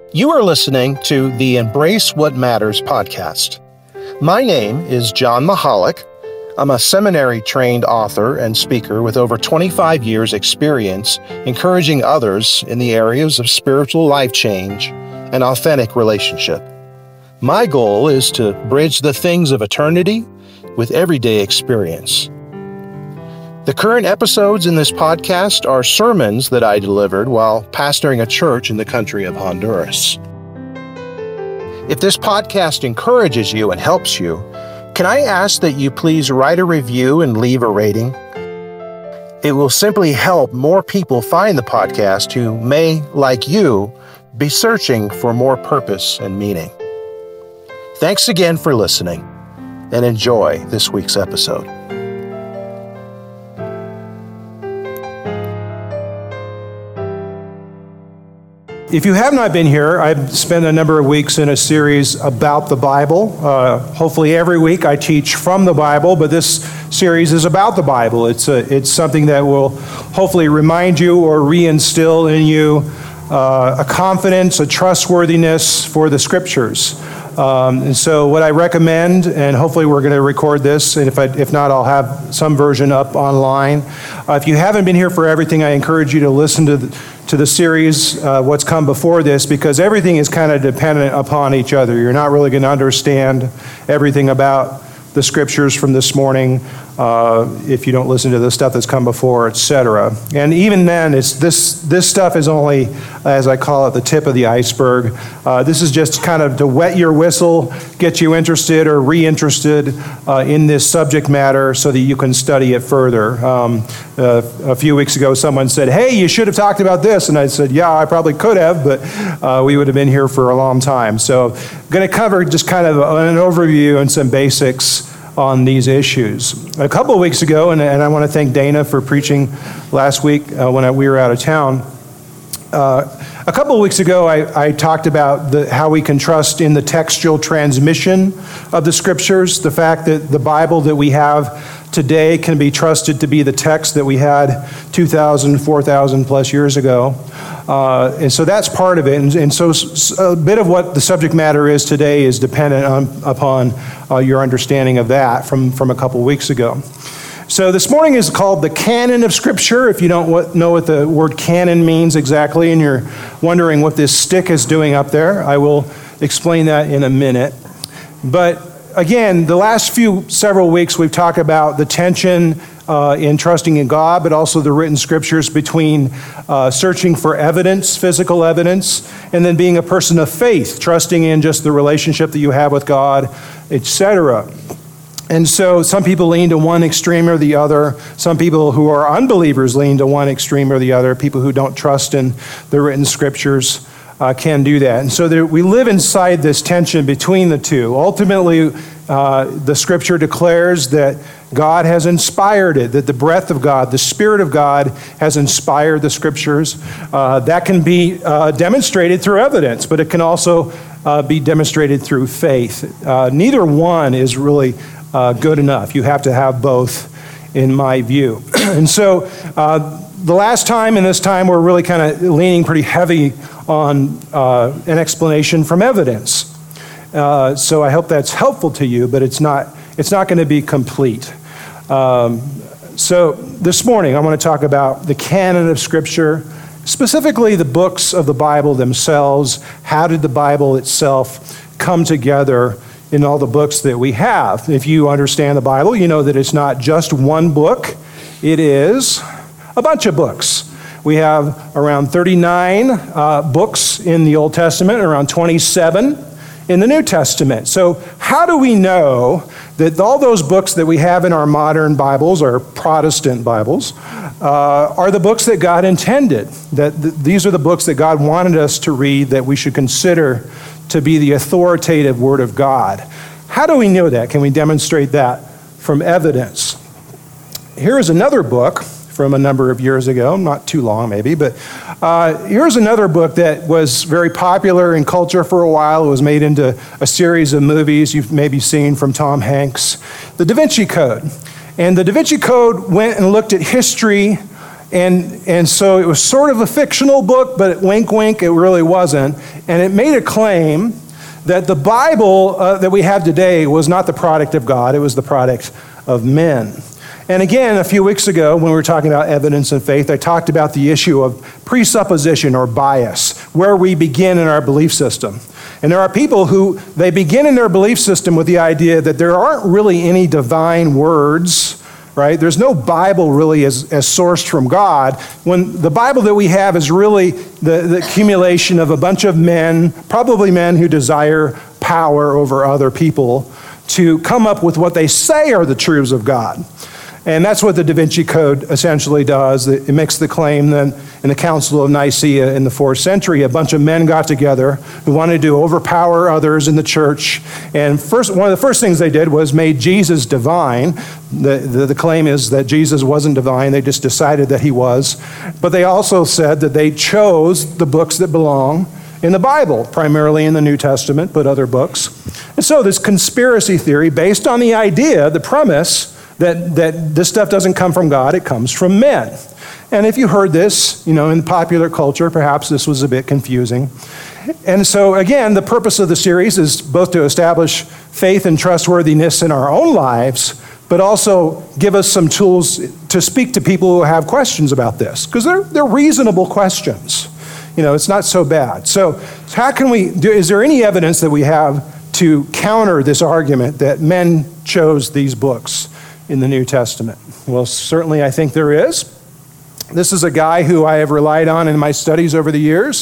You are listening to the Embrace What Matters podcast. My name is John Mahalik. I'm a seminary-trained author and speaker with over 25 years' experience encouraging others in the areas of spiritual life change and authentic relationship. My goal is to bridge the things of eternity with everyday experience. The current episodes in this podcast are sermons that I delivered while pastoring a church in the country of Honduras. If this podcast encourages you and helps you, can I ask that you please write a review and leave a rating? It will simply help more people find the podcast who may, like you, be searching for more purpose and meaning. Thanks again for listening, and enjoy this week's episode. If you have not been here, I've spent a number of weeks in a series about the Bible. Hopefully every week I teach from the Bible, but this series is about the Bible. It's something that will hopefully remind you or reinstill in you a confidence, a trustworthiness for the Scriptures. And so what I recommend, and hopefully we're going to record this, and if not, I'll have some version up online. If you haven't been here for everything, I encourage you to listen to the series, what's come before this, because everything is kind of dependent upon each other. You're not really going to understand everything about the Scriptures from this morning if you don't listen to the stuff that's come before, etc. And even then, this stuff is only, as I call it, the tip of the iceberg. This is just kind of to wet your whistle, get you interested or reinterested in this subject matter so that you can study it further. A few weeks ago, someone said, "Hey, you should have talked about this." And I said, "Yeah, I probably could have, but we would have been here for a long time." So I'm going to cover just kind of an overview and some basics on these issues. A couple of weeks ago, and I want to thank Dana for preaching last week when we were out of town. A couple of weeks ago, I talked about how we can trust in the textual transmission of the Scriptures, the fact that the Bible that we have today can be trusted to be the text that we had 2,000, 4,000 plus years ago. And so that's part of it. And so a bit of what the subject matter is today is dependent upon your understanding of that from a couple weeks ago. So this morning is called the canon of Scripture. If you don't know what the word canon means exactly and you're wondering what this stick is doing up there, I will explain that in a minute. But again, the last several weeks we've talked about the tension in trusting in God, but also the written Scriptures between searching for evidence, physical evidence, and then being a person of faith, trusting in just the relationship that you have with God, etc. And so some people lean to one extreme or the other. Some people who are unbelievers lean to one extreme or the other. People who don't trust in the written Scriptures can do that. And so we live inside this tension between the two. Ultimately, the Scripture declares that God has inspired it, that the breath of God, the Spirit of God has inspired the Scriptures. That can be demonstrated through evidence, but it can also be demonstrated through faith. Neither one is really good enough. You have to have both, in my view. And so the last time and this time, we're really kind of leaning pretty heavy on an explanation from evidence. So I hope that's helpful to you, but it's not going to be complete. So this morning, I want to talk about the canon of Scripture, specifically the books of the Bible themselves. How did the Bible itself come together in all the books that we have? If you understand the Bible, you know that it's not just one book. It is a bunch of books. We have around 39 books in the Old Testament, around 27 in the New Testament. So how do we know that all those books that we have in our modern Bibles, our Protestant Bibles, are the books that God intended? That these are the books that God wanted us to read, that we should consider to be the authoritative Word of God. How do we know that? Can we demonstrate that from evidence? Here is another book from a number of years ago, not too long maybe, but here's another book that was very popular in culture for a while. It was made into a series of movies you've maybe seen from Tom Hanks, The Da Vinci Code. And the Da Vinci Code went and looked at history And so it was sort of a fictional book, but wink, wink, it really wasn't. And it made a claim that the Bible that we have today was not the product of God, it was the product of men. And again, a few weeks ago, when we were talking about evidence and faith, I talked about the issue of presupposition or bias, where we begin in our belief system. And there are people who, they begin in their belief system with the idea that there aren't really any divine words, right? There's no Bible really as sourced from God, when the Bible that we have is really the accumulation of a bunch of men, probably men who desire power over other people, to come up with what they say are the truths of God. And that's what the Da Vinci Code essentially does. It makes the claim that in the Council of Nicaea in the 4th century, a bunch of men got together who wanted to overpower others in the church. And one of the first things they did was made Jesus divine. The claim is that Jesus wasn't divine. They just decided that he was. But they also said that they chose the books that belong in the Bible, primarily in the New Testament, but other books. And so this conspiracy theory based on the idea, the premise, that this stuff doesn't come from God, it comes from men. And if you heard this, in popular culture, perhaps this was a bit confusing. And so again, the purpose of the series is both to establish faith and trustworthiness in our own lives, but also give us some tools to speak to people who have questions about this, because they're reasonable questions. It's not so bad. So how can is there any evidence that we have to counter this argument that men chose these books in the New Testament? Well, certainly I think there is. This is a guy who I have relied on in my studies over the years.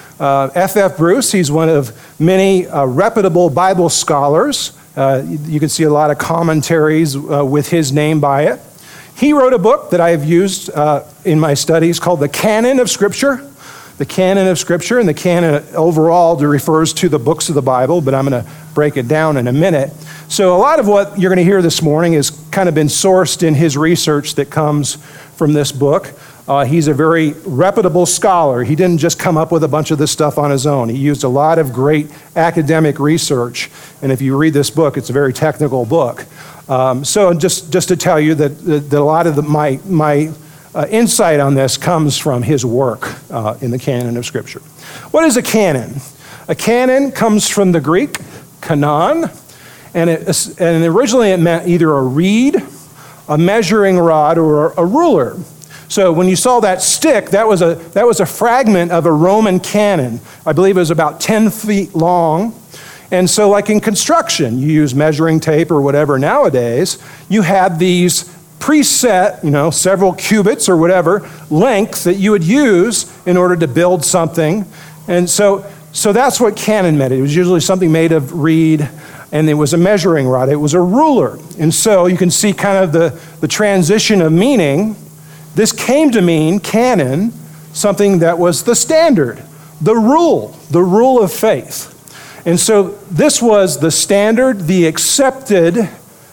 F.F. Bruce, he's one of many reputable Bible scholars. You can see a lot of commentaries with his name by it. He wrote a book that I have used in my studies called The Canon of Scripture. The Canon of Scripture, and the canon overall refers to the books of the Bible, but I'm going to break it down in a minute. So a lot of what you're going to hear this morning has kind of been sourced in his research that comes from this book. He's a very reputable scholar. He didn't just come up with a bunch of this stuff on his own. He used a lot of great academic research, and if you read this book, it's a very technical book. So just to tell you that a lot of my insight on this comes from his work in the canon of Scripture. What is a canon? A canon comes from the Greek, kanon, and originally it meant either a reed, a measuring rod, or a ruler. So when you saw that stick, that was a fragment of a Roman canon. I believe it was about 10 feet long. And so like in construction, you use measuring tape or whatever nowadays, you had these preset, several cubits or whatever, length that you would use in order to build something. And so that's what canon meant. It was usually something made of reed, and it was a measuring rod. It was a ruler. And so you can see kind of the transition of meaning. This came to mean, canon, something that was the standard, the rule of faith. And so this was the standard, the accepted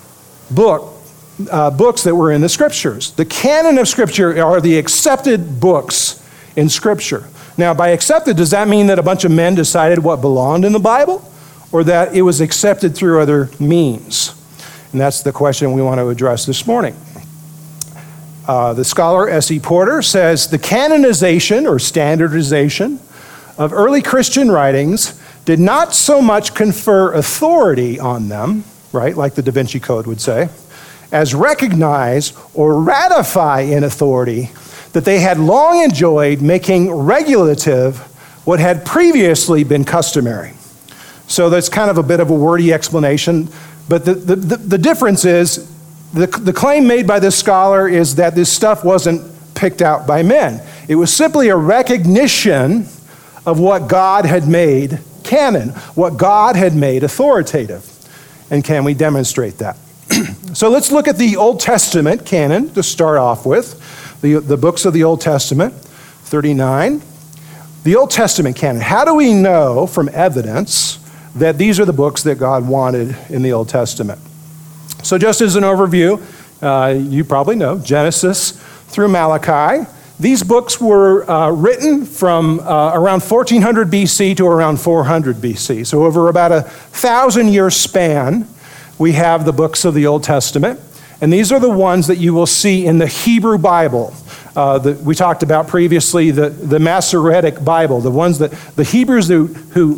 books that were in the Scriptures. The canon of Scripture are the accepted books in Scripture. Now, by accepted, does that mean that a bunch of men decided what belonged in the Bible, or that it was accepted through other means? And that's the question we want to address this morning. The scholar S.E. Porter says, the canonization or standardization of early Christian writings did not so much confer authority on them, right, like the Da Vinci Code would say, as recognize or ratify in authority that they had long enjoyed making regulative what had previously been customary. So that's kind of a bit of a wordy explanation, but the difference is the claim made by this scholar is that this stuff wasn't picked out by men. It was simply a recognition of what God had made canon, what God had made authoritative. And can we demonstrate that? So let's look at the Old Testament canon to start off with, the books of the Old Testament, 39. The Old Testament canon. How do we know from evidence that these are the books that God wanted in the Old Testament? So just as an overview, you probably know, Genesis through Malachi. These books were written from around 1400 BC to around 400 BC. So over about a 1,000-year span, we have the books of the Old Testament. And these are the ones that you will see in the Hebrew Bible. We talked about previously the Masoretic Bible, the ones that the Hebrews who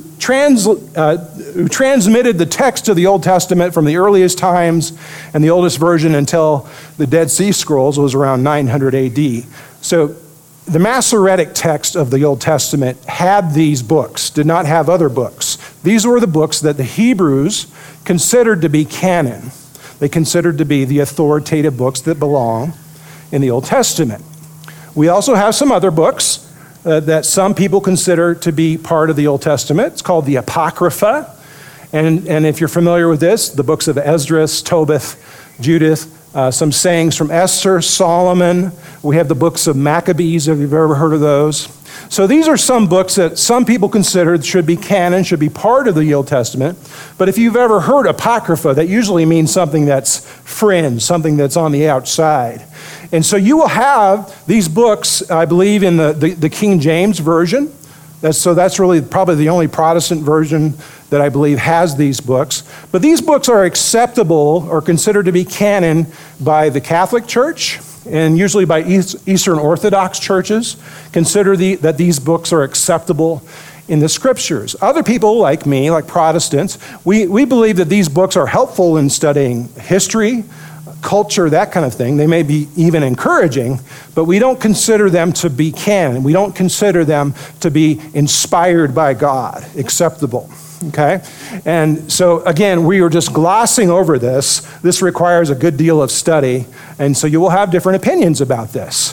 transmitted the text of the Old Testament from the earliest times and the oldest version until the Dead Sea Scrolls was around 900 AD. So the Masoretic text of the Old Testament had these books, did not have other books. These were the books that the Hebrews considered to be canon. They considered to be the authoritative books that belong in the Old Testament. We also have some other books that some people consider to be part of the Old Testament. It's called the Apocrypha. And if you're familiar with this, the books of Esdras, Tobit, Judith, some sayings from Esther, Solomon. We have the books of Maccabees, if you've ever heard of those. So these are some books that some people consider should be canon, should be part of the Old Testament. But if you've ever heard Apocrypha, that usually means something that's fringe, something that's on the outside. And so you will have these books, I believe, in the King James Version. That's really probably the only Protestant version that I believe has these books. But these books are acceptable or considered to be canon by the Catholic Church and usually by Eastern Orthodox churches. Consider that these books are acceptable in the Scriptures. Other people like me, like Protestants, we believe that these books are helpful in studying history, culture, that kind of thing. They may be even encouraging, but we don't consider them to be canon. We don't consider them to be inspired by God, acceptable. Okay? And so, again, we are just glossing over this. This requires a good deal of study, and so you will have different opinions about this.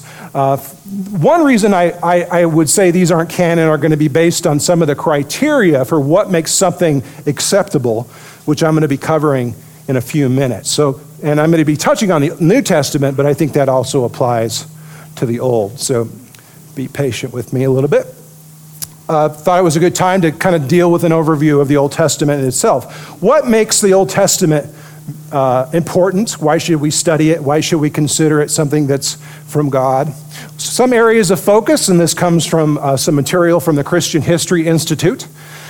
One reason I would say these aren't canon are going to be based on some of the criteria for what makes something acceptable, which I'm going to be covering in a few minutes. And I'm going to be touching on the New Testament, but I think that also applies to the Old. So be patient with me a little bit. Thought it was a good time to kind of deal with an overview of the Old Testament itself. What makes the Old Testament important? Why should we study it? Why should we consider it something that's from God? Some areas of focus, and this comes from some material from the Christian History Institute.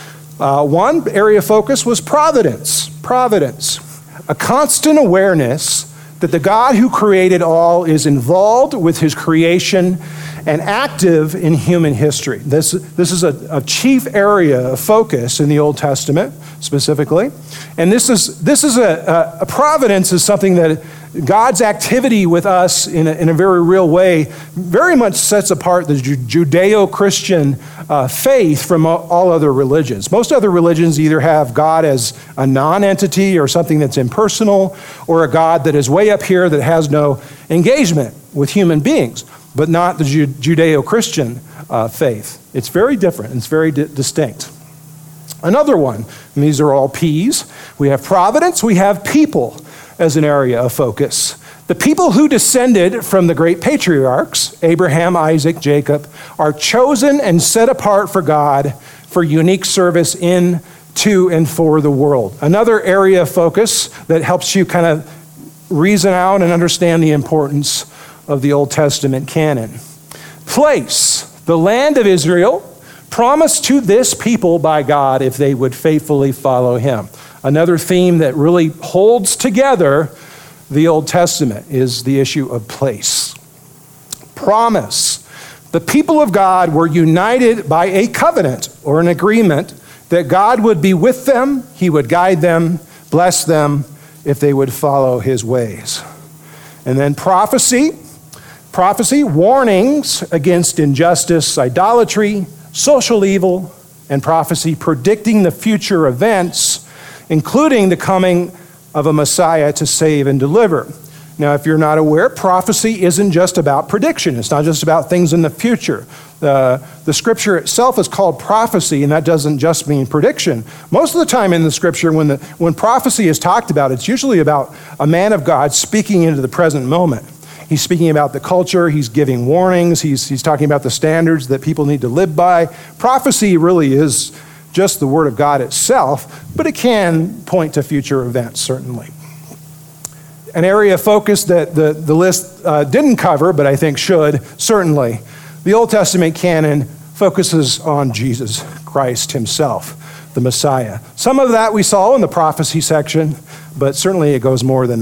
One area of focus was providence. Providence. A constant awareness that the God who created all is involved with his creation and active in human history. This is a chief area of focus in the Old Testament, specifically. And this is a providence is something that God's activity with us in a very real way very much sets apart the Judeo-Christian faith from all other religions. Most other religions either have God as a non-entity or something that's impersonal, or a God that is way up here that has no engagement with human beings, but not the Judeo-Christian faith. It's very different. It's very distinct. Another one, and these are all P's, we have providence, we have people as an area of focus. The people who descended from the great patriarchs, Abraham, Isaac, Jacob, are chosen and set apart for God for unique service in, to, and for the world. Another area of focus that helps you kind of reason out and understand the importance of the Old Testament canon. Place, the land of Israel, promised to this people by God if they would faithfully follow him. Another theme that really holds together the Old Testament is the issue of place. Promise. The people of God were united by a covenant or an agreement that God would be with them, he would guide them, bless them if they would follow his ways. And then prophecy, warnings against injustice, idolatry, social evil, and prophecy predicting the future events, including the coming of a Messiah to save and deliver. Now, if you're not aware, prophecy isn't just about prediction. It's not just about things in the future. The scripture itself is called prophecy, and that doesn't just mean prediction. Most of the time in the scripture, when prophecy is talked about, it's usually about a man of God speaking into the present moment. He's speaking about the culture, he's giving warnings, he's talking about the standards that people need to live by. Prophecy really is just the word of God itself, but it can point to future events, certainly. An area of focus that the list didn't cover, but I think should, certainly. The Old Testament canon focuses on Jesus Christ himself, the Messiah. Some of that we saw in the prophecy section, but certainly it goes more than that.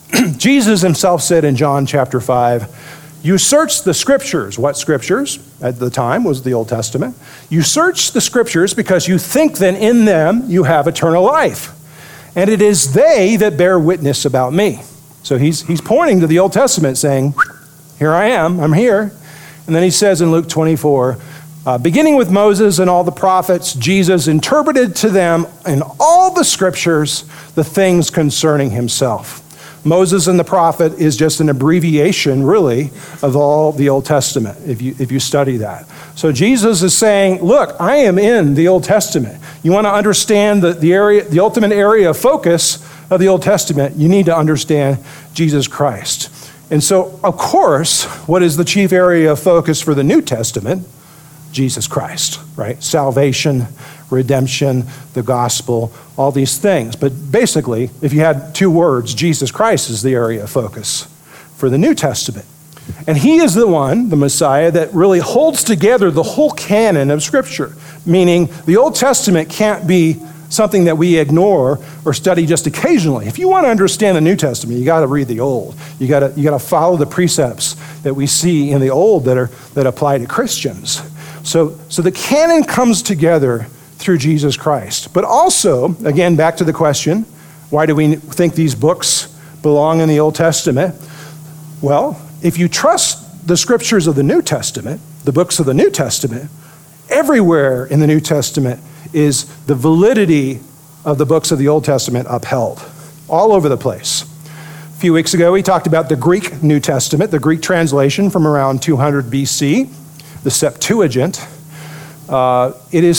Jesus himself said in John chapter 5, you search the scriptures. What scriptures? At the time was the Old Testament. You search the scriptures because you think that in them you have eternal life. And it is they that bear witness about me. So he's pointing to the Old Testament saying, here I am, I'm here. And then he says in Luke 24, beginning with Moses and all the prophets, Jesus interpreted to them in all the scriptures the things concerning himself. Moses and the prophet is just an abbreviation, really, of all the Old Testament, if you study that. So Jesus is saying, look, I am in the Old Testament. You want to understand the ultimate area of focus of the Old Testament, you need to understand Jesus Christ. And so, of course, what is the chief area of focus for the New Testament? Jesus Christ, right? Salvation, redemption, the gospel, all these things. But basically, if you had two words, Jesus Christ is the area of focus for the New Testament. And he is the one, the Messiah, that really holds together the whole canon of Scripture, meaning the Old Testament can't be something that we ignore or study just occasionally. If you want to understand the New Testament, you got to read the Old. You got to follow the precepts that we see in the Old that apply to Christians. So the canon comes together through Jesus Christ. But also, again, back to the question, why do we think these books belong in the Old Testament? Well, if you trust the scriptures of the New Testament, the books of the New Testament, everywhere in the New Testament is the validity of the books of the Old Testament upheld, all over the place. A few weeks ago, we talked about the Greek New Testament, the Greek translation from around 200 BC, the Septuagint. The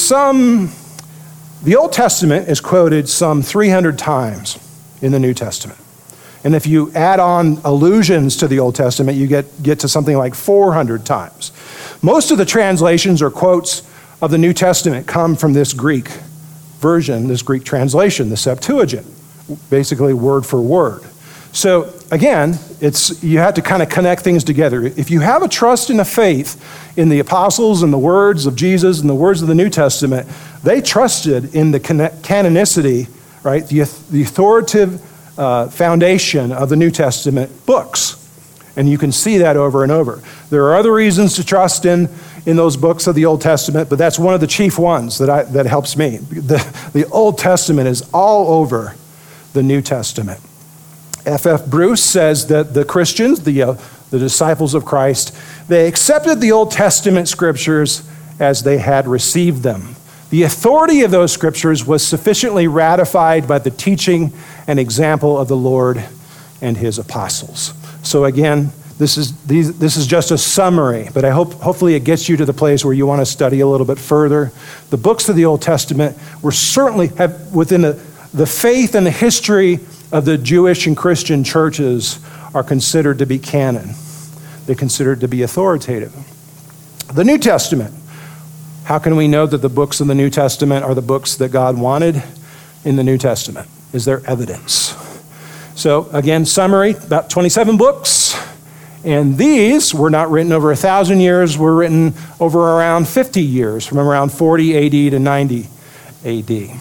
Old Testament is quoted some 300 times in the New Testament. And if you add on allusions to the Old Testament, you get to something like 400 times. Most of the translations or quotes of the New Testament come from this Greek version, this Greek translation, the Septuagint, basically word for word. So again, you have to kind of connect things together. If you have a trust and a faith in the apostles and the words of Jesus and the words of the New Testament, they trusted in the canonicity, right? The authoritative foundation of the New Testament books. And you can see that over and over. There are other reasons to trust in those books of the Old Testament, but that's one of the chief ones that helps me. The Old Testament is all over the New Testament. F.F. Bruce says that the Christians, the disciples of Christ, they accepted the Old Testament scriptures as they had received them. The authority of those scriptures was sufficiently ratified by the teaching and example of the Lord and his apostles. So again, this is just a summary, but I hopefully it gets you to the place where you want to study a little bit further. The books of the Old Testament were certainly within the faith and the history of the Jewish and Christian churches are considered to be canon. They're considered to be authoritative. The New Testament. How can we know that the books of the New Testament are the books that God wanted in the New Testament? Is there evidence? So again, summary, about 27 books. And these were not written over 1,000 years, were written over around 50 years, from around 40 AD to 90 AD.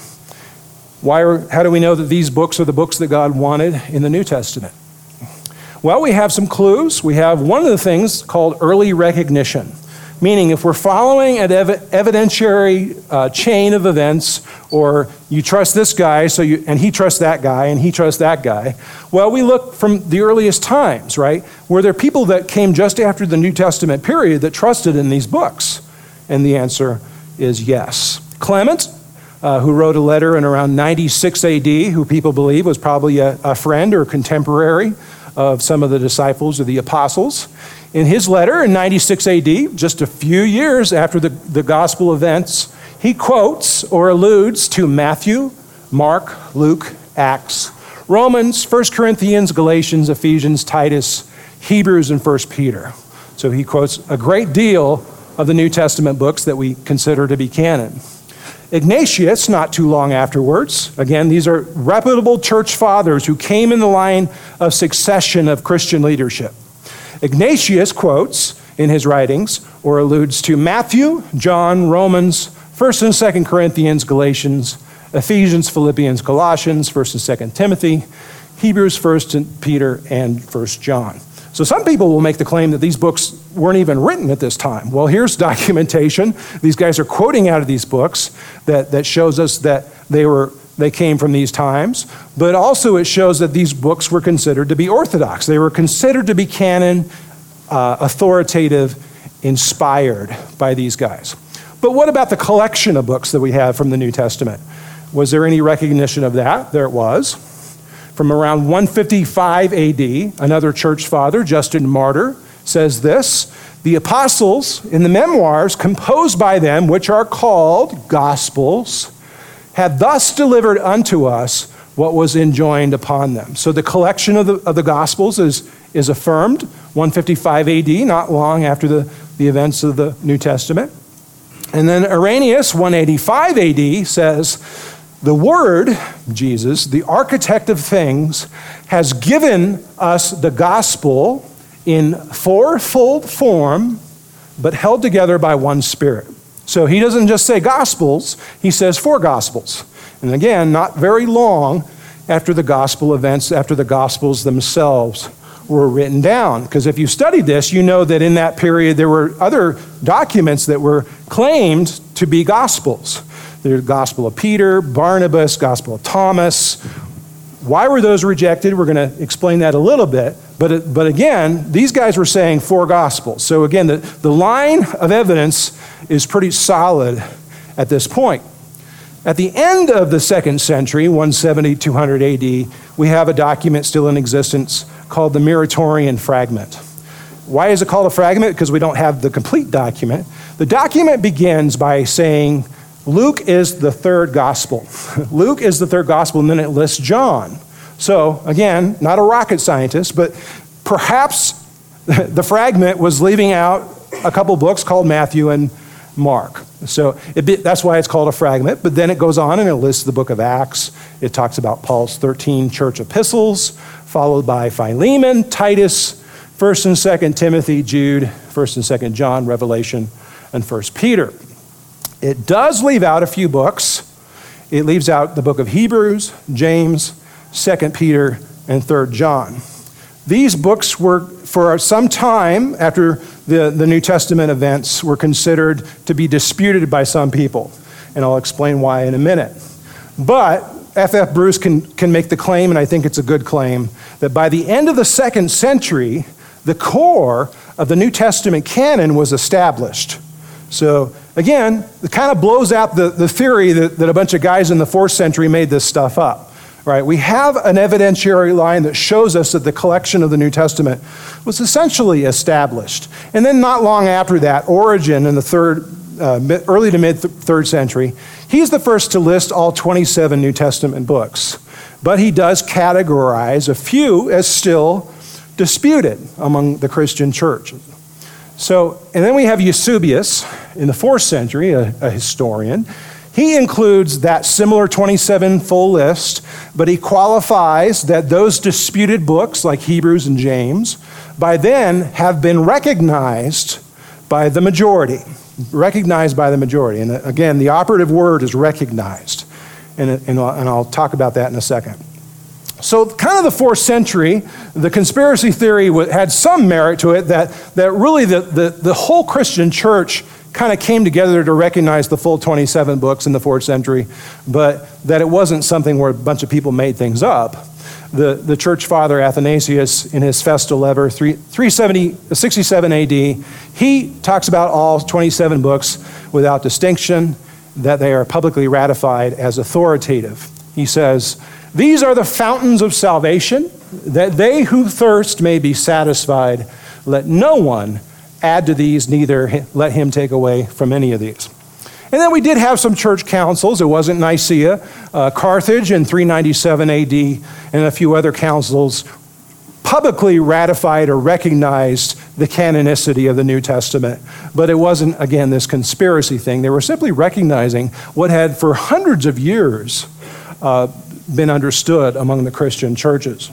How do we know that these books are the books that God wanted in the New Testament? Well, we have some clues. We have one of the things called early recognition, meaning if we're following an evidentiary chain of events, or you trust this guy, and he trusts that guy, and he trusts that guy, well, we look from the earliest times, right? Were there people that came just after the New Testament period that trusted in these books? And the answer is yes. Clement, who wrote a letter in around 96 AD, who people believe was probably a friend or contemporary of some of the disciples or the apostles. In his letter in 96 AD, just a few years after the gospel events, he quotes or alludes to Matthew, Mark, Luke, Acts, Romans, 1 Corinthians, Galatians, Ephesians, Titus, Hebrews, and 1 Peter. So he quotes a great deal of the New Testament books that we consider to be canon. Ignatius, not too long afterwards, again, these are reputable church fathers who came in the line of succession of Christian leadership. Ignatius quotes in his writings or alludes to Matthew, John, Romans, 1st and 2nd Corinthians, Galatians, Ephesians, Philippians, Colossians, 1st and 2nd Timothy, Hebrews, 1 Peter, and 1 John. So some people will make the claim that these books weren't even written at this time. Well, here's documentation. These guys are quoting out of these books that shows us that they came from these times, but also it shows that these books were considered to be orthodox. They were considered to be canon, authoritative, inspired by these guys. But what about the collection of books that we have from the New Testament? Was there any recognition of that? There was. From around 155 AD, another church father, Justin Martyr, says this: the apostles in the memoirs composed by them, which are called Gospels, have thus delivered unto us what was enjoined upon them. So the collection of the Gospels is affirmed, 155 AD, not long after the events of the New Testament. And then Irenaeus, 185 AD, says, the Word, Jesus, the architect of things, has given us the gospel in fourfold form, but held together by one Spirit. So he doesn't just say gospels, he says four gospels. And again, not very long after the gospel events, after the gospels themselves were written down. Because if you studied this, you know that in that period there were other documents that were claimed to be gospels. The Gospel of Peter, Barnabas, Gospel of Thomas. Why were those rejected? We're going to explain that a little bit. But again, these guys were saying four gospels. So again, the line of evidence is pretty solid at this point. At the end of the second century, 170, 200 AD, we have a document still in existence called the Muratorian Fragment. Why is it called a fragment? Because we don't have the complete document. The document begins by saying, Luke is the third gospel. Luke is the third gospel, and then it lists John. So, again, not a rocket scientist, but perhaps the fragment was leaving out a couple books called Matthew and Mark. So that's why it's called a fragment. But then it goes on and it lists the book of Acts. It talks about Paul's 13 church epistles, followed by Philemon, Titus, 1st and 2nd Timothy, Jude, 1st and 2nd John, Revelation, and 1st Peter. It does leave out a few books. It leaves out the book of Hebrews, James, 2nd Peter, and 3rd John. These books were, for some time after the New Testament events, were considered to be disputed by some people. And I'll explain why in a minute. But F.F. Bruce can make the claim, and I think it's a good claim, that by the end of the 2nd century, the core of the New Testament canon was established. So again, it kind of blows out the theory that a bunch of guys in the 4th century made this stuff up. Right? We have an evidentiary line that shows us that the collection of the New Testament was essentially established. And then not long after that, Origen in the early to mid 3rd century, he's the first to list all 27 New Testament books. But he does categorize a few as still disputed among the Christian church. So, and then we have Eusebius in the 4th century, a historian. He includes that similar 27 full list, but he qualifies that those disputed books like Hebrews and James by then have been recognized by the majority. Recognized by the majority. And again, the operative word is recognized. And I'll talk about that in a second. So kind of the 4th century, the conspiracy theory had some merit to it that really the whole Christian church kind of came together to recognize the full 27 books in the 4th century, but that it wasn't something where a bunch of people made things up. The church father Athanasius, in his Festal Letter, 367 AD, he talks about all 27 books without distinction, that they are publicly ratified as authoritative. He says, "These are the fountains of salvation, that they who thirst may be satisfied. Let no one add to these, neither let him take away from any of these." And then we did have some church councils. It wasn't Nicaea. Carthage in 397 AD and a few other councils publicly ratified or recognized the canonicity of the New Testament. But it wasn't, again, this conspiracy thing. They were simply recognizing what had for hundreds of years been understood among the Christian churches.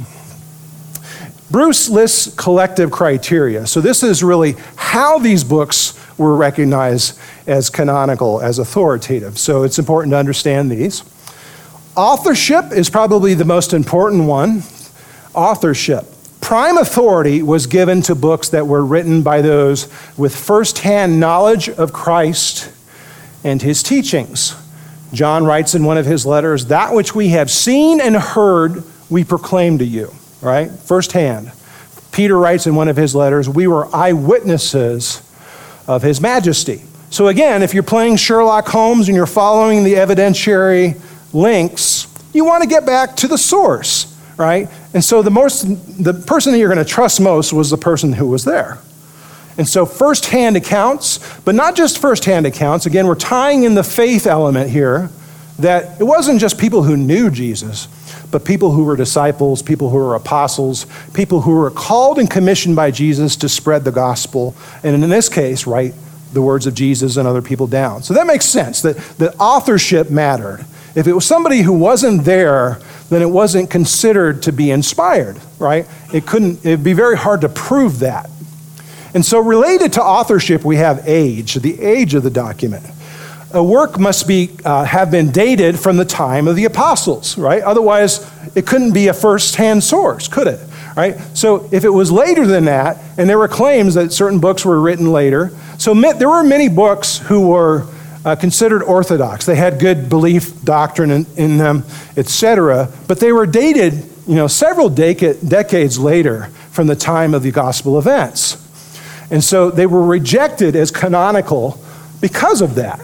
Bruce lists collective criteria. So this is really how these books were recognized as canonical, as authoritative. So it's important to understand these. Authorship is probably the most important one. Authorship. Prime authority was given to books that were written by those with firsthand knowledge of Christ and his teachings. John writes in one of his letters, "That which we have seen and heard, we proclaim to you," right? Firsthand. Peter writes in one of his letters, "We were eyewitnesses of his majesty." So again, if you're playing Sherlock Holmes and you're following the evidentiary links, you want to get back to the source, right? And so the person that you're going to trust most was the person who was there. And so firsthand accounts, but not just firsthand accounts. Again, we're tying in the faith element here, that it wasn't just people who knew Jesus, but people who were disciples, people who were apostles, people who were called and commissioned by Jesus to spread the gospel, and in this case, write the words of Jesus and other people down. So that makes sense, that authorship mattered. If it was somebody who wasn't there, then it wasn't considered to be inspired, right? It'd be very hard to prove that. And so related to authorship, we have age, the age of the document. A work must have been dated from the time of the apostles, right? Otherwise, it couldn't be a first-hand source, could it? Right? So if it was later than that, and there were claims that certain books were written later, so there were many books who were considered orthodox. They had good belief doctrine in them, etc. But they were dated, several decades later from the time of the gospel events. And so they were rejected as canonical because of that.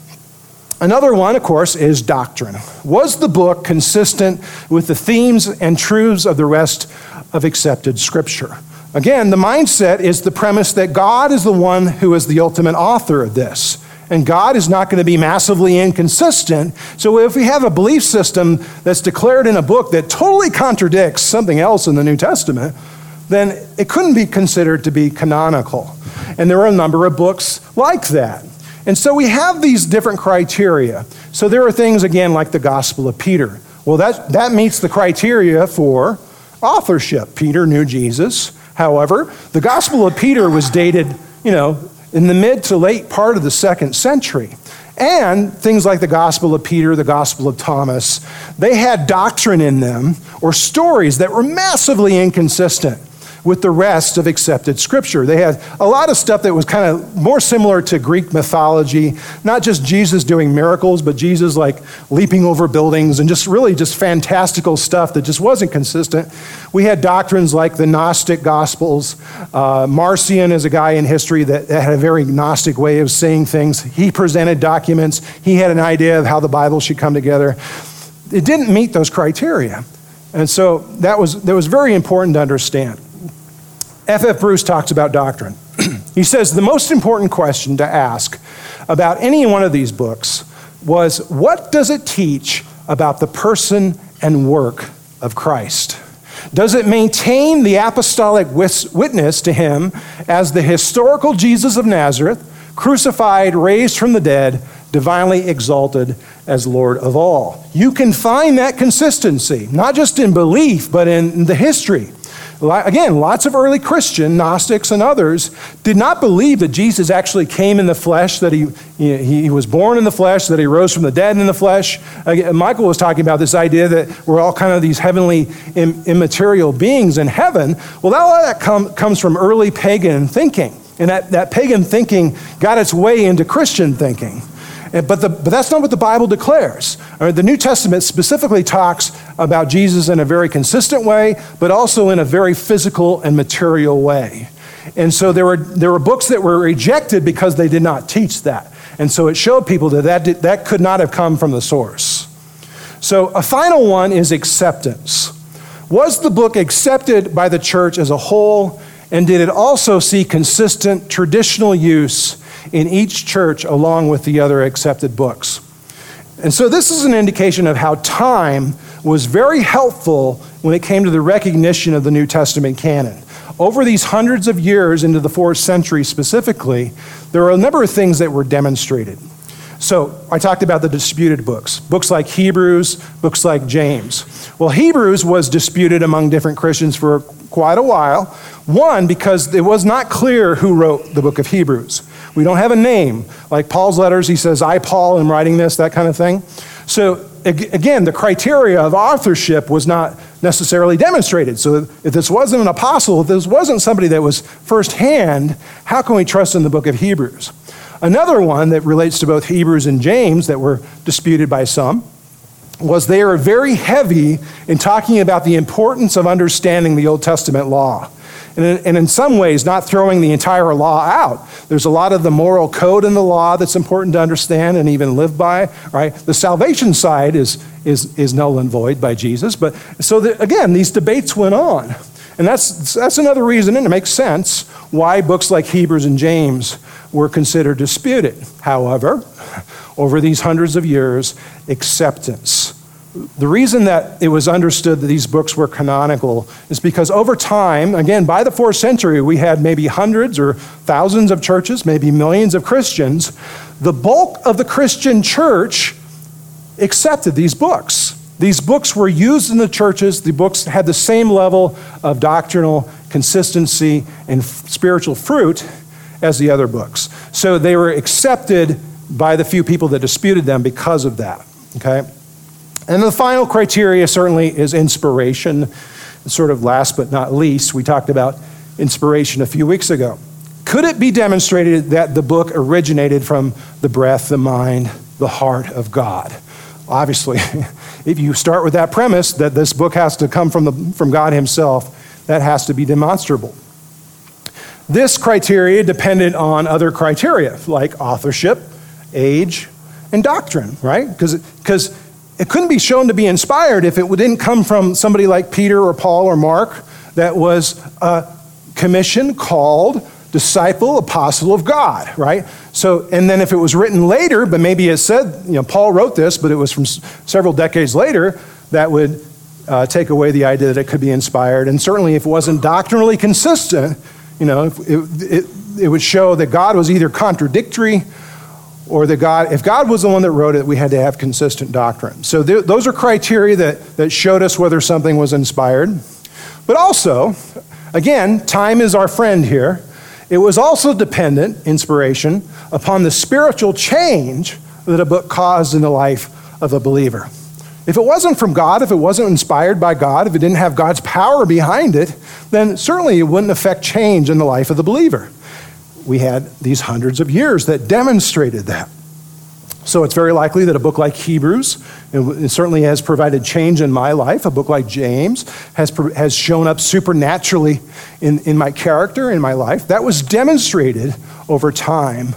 Another one, of course, is doctrine. Was the book consistent with the themes and truths of the rest of accepted Scripture? Again, the mindset is the premise that God is the one who is the ultimate author of this. And God is not going to be massively inconsistent. So if we have a belief system that's declared in a book that totally contradicts something else in the New Testament, then it couldn't be considered to be canonical. And there are a number of books like that. And so we have these different criteria. So there are things, again, like the Gospel of Peter. Well, that meets the criteria for authorship. Peter knew Jesus. However, the Gospel of Peter was dated, in the mid to late part of the 2nd century. And things like the Gospel of Peter, the Gospel of Thomas, they had doctrine in them or stories that were massively inconsistent with the rest of accepted Scripture. They had a lot of stuff that was kind of more similar to Greek mythology, not just Jesus doing miracles, but Jesus like leaping over buildings and just fantastical stuff that just wasn't consistent. We had doctrines like the Gnostic Gospels. Marcion is a guy in history that had a very Gnostic way of saying things. He presented documents. He had an idea of how the Bible should come together. It didn't meet those criteria. And so that was very important to understand. F.F. Bruce talks about doctrine. He says the most important question to ask about any one of these books was, what does it teach about the person and work of Christ? Does it maintain the apostolic witness to him as the historical Jesus of Nazareth, crucified, raised from the dead, divinely exalted as Lord of all? You can find that consistency, not just in belief, but in the history. Again, lots of early Christian, Gnostics and others, did not believe that Jesus actually came in the flesh, that he was born in the flesh, that he rose from the dead in the flesh. Michael was talking about this idea that we're all kind of these heavenly immaterial beings in heaven. Well, all that comes from early pagan thinking. And that pagan thinking got its way into Christian thinking. But that's not what the Bible declares. The New Testament specifically talks about Jesus in a very consistent way, but also in a very physical and material way. And so there were books that were rejected because they did not teach that. And so it showed people that could not have come from the source. So a final one is acceptance. Was the book accepted by the church as a whole, and did it also see consistent traditional use in each church along with the other accepted books? And so this is an indication of how time was very helpful when it came to the recognition of the New Testament canon. Over these hundreds of years into the 4th century specifically, there are a number of things that were demonstrated. So I talked about the disputed books like Hebrews, books like James. Well, Hebrews was disputed among different Christians for quite a while. One, because it was not clear who wrote the book of Hebrews. We don't have a name. Like Paul's letters, he says, I, Paul, am writing this, that kind of thing. So again, the criteria of authorship was not necessarily demonstrated. So if this wasn't an apostle, if this wasn't somebody that was firsthand, how can we trust in the book of Hebrews? Another one that relates to both Hebrews and James that were disputed by some was they are very heavy in talking about the importance of understanding the Old Testament law. And in some ways, not throwing the entire law out. There's a lot of the moral code in the law that's important to understand and even live by, right? The salvation side is null and void by Jesus. But so again, these debates went on. And that's another reason, and it makes sense, why books like Hebrews and James were considered disputed. However, over these hundreds of years, acceptance. The reason that it was understood that these books were canonical is because over time, again, by the 4th century, we had maybe hundreds or thousands of churches, maybe millions of Christians. The bulk of the Christian church accepted these books. These books were used in the churches. The books had the same level of doctrinal consistency and spiritual fruit as the other books. So they were accepted by the few people that disputed them because of that, okay? And the final criteria certainly is inspiration. Sort of last but not least, we talked about inspiration a few weeks ago. Could it be demonstrated that the book originated from the breath, the mind, the heart of God? Obviously, if you start with that premise that this book has to come from God himself, that has to be demonstrable. This criteria depended on other criteria, like authorship, age, and doctrine, right? Because it couldn't be shown to be inspired if it didn't come from somebody like Peter or Paul or Mark that was a commissioned, called, disciple, apostle of God, right? So, and then if it was written later, but maybe it said, Paul wrote this, but it was from several decades later, that would take away the idea that it could be inspired. And certainly if it wasn't doctrinally consistent, it would show that God was either contradictory or that if God was the one that wrote it, we had to have consistent doctrine. So those are criteria that showed us whether something was inspired. But also, again, time is our friend here. It was also dependent, inspiration, upon the spiritual change that a book caused in the life of a believer. If it wasn't from God, if it wasn't inspired by God, if it didn't have God's power behind it, then certainly it wouldn't affect change in the life of the believer. We had these hundreds of years that demonstrated that. So it's very likely that a book like Hebrews, it certainly has provided change in my life. A book like James has shown up supernaturally in my character, in my life. That was demonstrated over time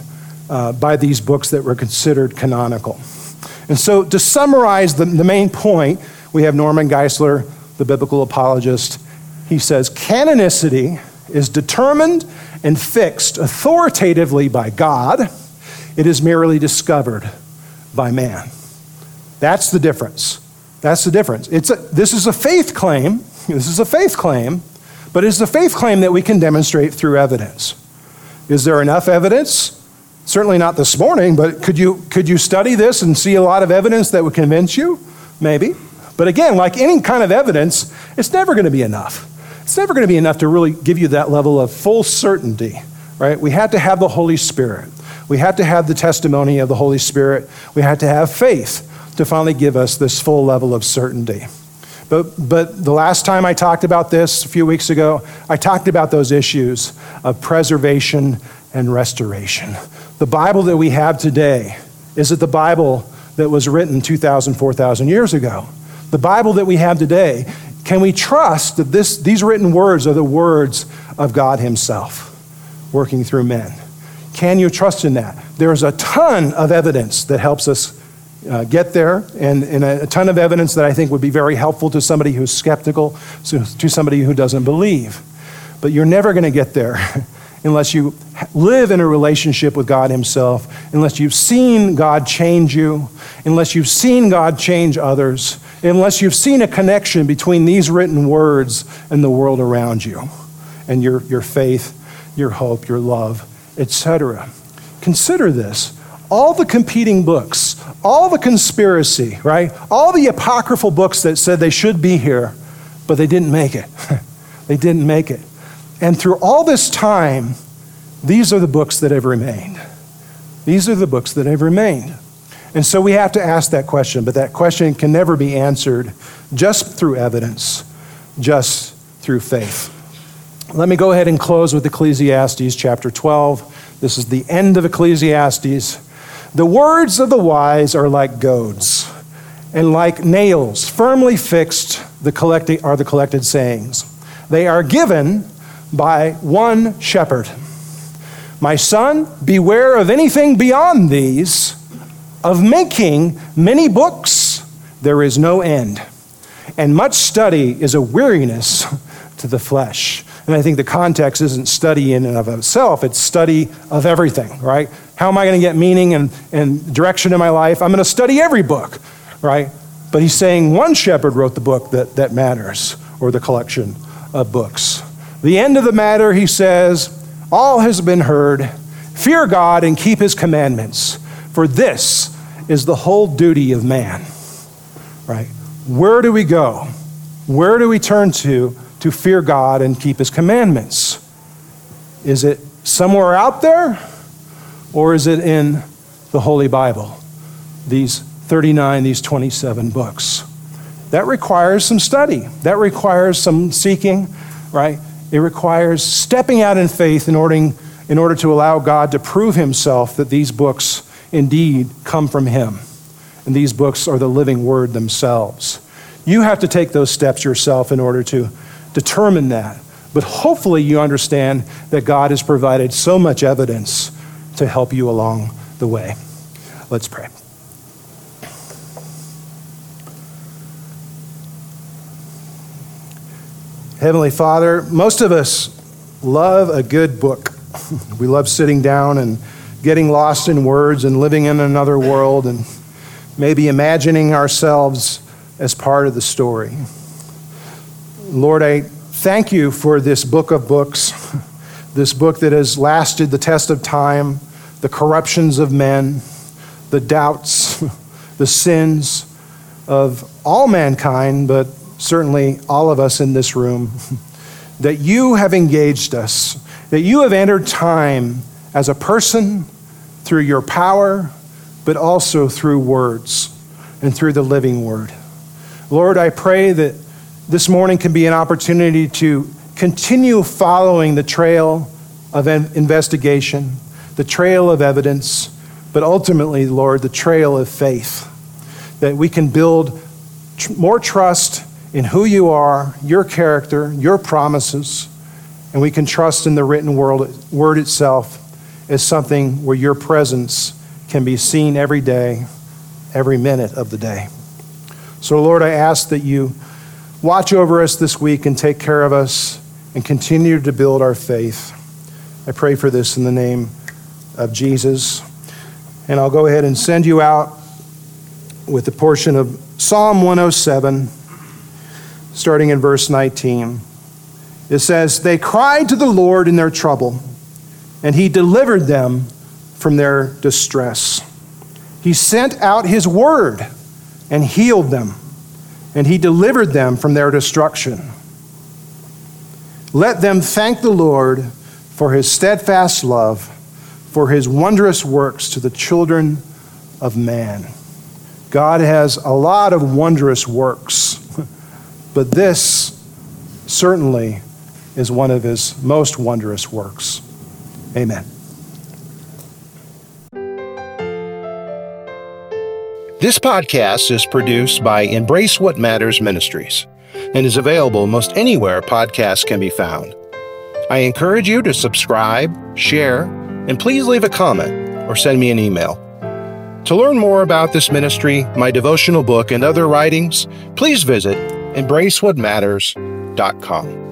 by these books that were considered canonical. And so to summarize the main point, we have Norman Geisler, the biblical apologist. He says, canonicity is determined and fixed authoritatively by God. It is merely discovered by man. That's the difference. That's the difference. This is a faith claim. This is a faith claim, but it's a faith claim that we can demonstrate through evidence. Is there enough evidence? Certainly not this morning, but could you study this and see a lot of evidence that would convince you? Maybe. But again, like any kind of evidence, it's never going to be enough. It's never going to be enough to really give you that level of full certainty, right? We had to have the Holy Spirit. We had to have the testimony of the Holy Spirit. We had to have faith to finally give us this full level of certainty. But the last time I talked about this, a few weeks ago, I talked about those issues of preservation and restoration. The Bible that we have today, is it the Bible that was written 2,000, 4,000 years ago? The Bible that we have today, can we trust that these written words are the words of God himself working through men? Can you trust in that? There's a ton of evidence that helps us get there, and a ton of evidence that I think would be very helpful to somebody who's skeptical, to somebody who doesn't believe. But you're never going to get there unless you live in a relationship with God himself, unless you've seen God change you, unless you've seen God change others, unless you've seen a connection between these written words and the world around you, and your faith, your hope, your love, etc. Consider this. All the competing books, all the conspiracy, right? All the apocryphal books that said they should be here, but they didn't make it. They didn't make it. And through all this time, these are the books that have remained. These are the books that have remained. And so we have to ask that question, but that question can never be answered just through evidence, just through faith. Let me go ahead and close with Ecclesiastes chapter 12. This is the end of Ecclesiastes. The words of the wise are like goads, and like nails firmly fixed are the collected sayings. They are given by one shepherd. My son, beware of anything beyond these. Of making many books, there is no end, and much study is a weariness to the flesh. And I think the context isn't study in and of itself, it's study of everything, right? How am I going to get meaning and direction in my life? I'm going to study every book, right? But he's saying one shepherd wrote the book that matters, or the collection of books. The end of the matter, he says, all has been heard. Fear God and keep his commandments, for this is the whole duty of man, right? Where do we go? Where do we turn to fear God and keep his commandments? Is it somewhere out there, or is it in the Holy Bible? These 27 books. That requires some study. That requires some seeking, right? It requires stepping out in faith in order to allow God to prove himself that these books indeed come from him. And these books are the living word themselves. You have to take those steps yourself in order to determine that. But hopefully you understand that God has provided so much evidence to help you along the way. Let's pray. Heavenly Father, most of us love a good book. We love sitting down and getting lost in words and living in another world and maybe imagining ourselves as part of the story. Lord, I thank you for this book of books, this book that has lasted the test of time, the corruptions of men, the doubts, the sins of all mankind, but certainly all of us in this room, that you have engaged us, that you have entered time as a person through your power, but also through words and through the living word. Lord, I pray that this morning can be an opportunity to continue following the trail of investigation, the trail of evidence, but ultimately, Lord, the trail of faith, that we can build more trust in who you are, your character, your promises, and we can trust in the written word itself as something where your presence can be seen every day, every minute of the day. So, Lord, I ask that you watch over us this week and take care of us and continue to build our faith. I pray for this in the name of Jesus. And I'll go ahead and send you out with a portion of Psalm 107, starting in verse 19. It says, "They cried to the Lord in their trouble, and he delivered them from their distress. He sent out his word and healed them, and he delivered them from their destruction. Let them thank the Lord for his steadfast love, for his wondrous works to the children of man." God has a lot of wondrous works, but this certainly is one of his most wondrous works. Amen. This podcast is produced by Embrace What Matters Ministries and is available most anywhere podcasts can be found. I encourage you to subscribe, share, and please leave a comment or send me an email. To learn more about this ministry, my devotional book, and other writings, please visit embracewhatmatters.com.